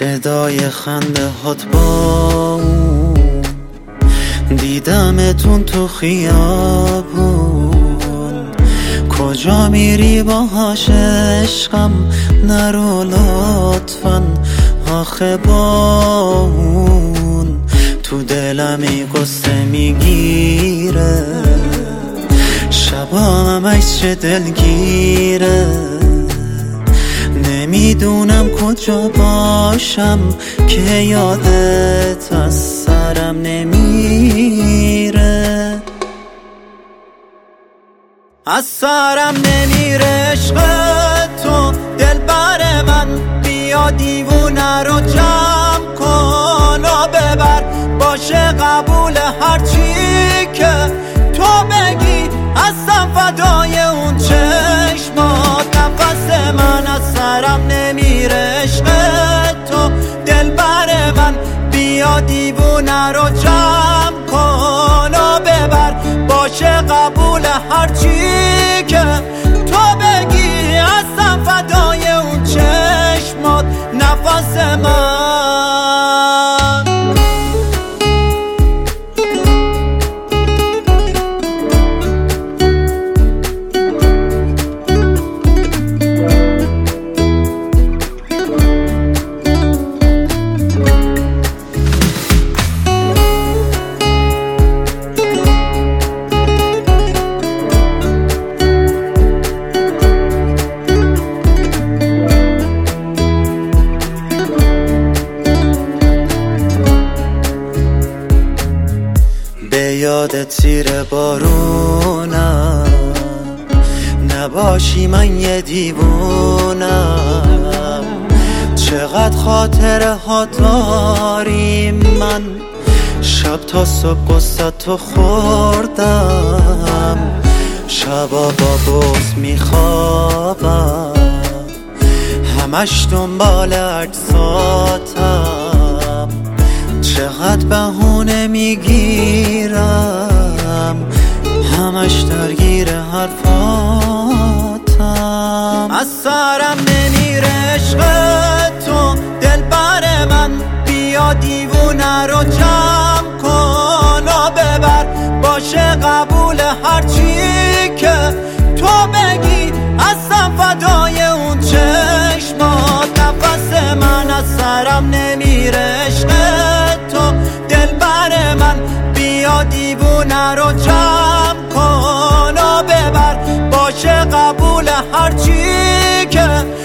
صدای خنده هات با دیدمتون تو خیابون. کجا میری باهاش عشقم، نرو لطفا آخه با اون تو دلمی قصه میگیره، شبا همش چه دلگیره. نمیدونم کجا باشم که یادت از سرم نمیره، از سرم نمیره عشق تو دلبر من. بیا دیوونه رو جمع کن و ببر، باشه قبول هرچی که تو بگی، هستم فدای اون چشمات. نفس من از سرم نمیره عشق تو دلبر من. بیا دیوونه رو جمع کن و ببر، باشه قبول هرچی که تو بگی، هستم فدای اون چشمات. نفس من یادت زیر بارونم نباشی، من یه دیوونم. چقدر خاطره ها داریم، من شب تا صبح قصه تو خوردم. شبا با بغض میخوابم، همش دنبال عکساتم. چقدر بهونه میگیرم، همش درگیر حرفاتم. از سرم نمیره عشق تو دلبر من. بیا دیوونه رو جمع کن و ببر، باشه قبول هرچی که تو بگی، هستم فدای اون چشمات. نفس من از سرم نمیره عشق تو دلبر من. بیا دیوونه رو جمع کن و ببر، باشه قبول هرچی که